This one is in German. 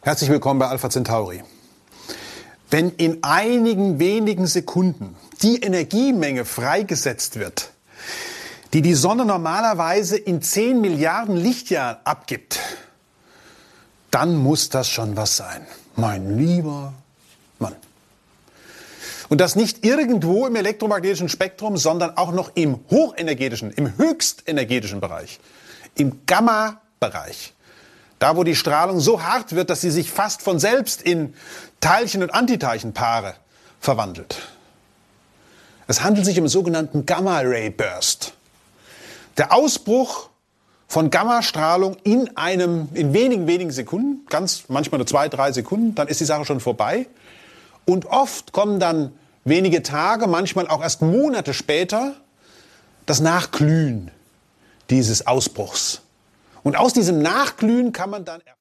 Herzlich willkommen bei Alpha Centauri. Wenn in einigen wenigen Sekunden die Energiemenge freigesetzt wird, die die Sonne normalerweise in 10 Milliarden Lichtjahren abgibt, dann muss das schon was sein, mein lieber Mann. Und das nicht irgendwo im elektromagnetischen Spektrum, sondern auch noch im hochenergetischen, im höchstenergetischen Bereich, im Gamma-Bereich. Da, wo die Strahlung so hart wird, dass sie sich fast von selbst in Teilchen- und Antiteilchenpaare verwandelt. Es handelt sich um den sogenannten Gamma-Ray-Burst. Der Ausbruch von Gammastrahlung in wenigen Sekunden, manchmal nur 2-3 Sekunden, dann ist die Sache schon vorbei. Und oft kommen dann wenige Tage, manchmal auch erst Monate später, das Nachglühen dieses Ausbruchs. Und aus diesem Nachglühen kann man dann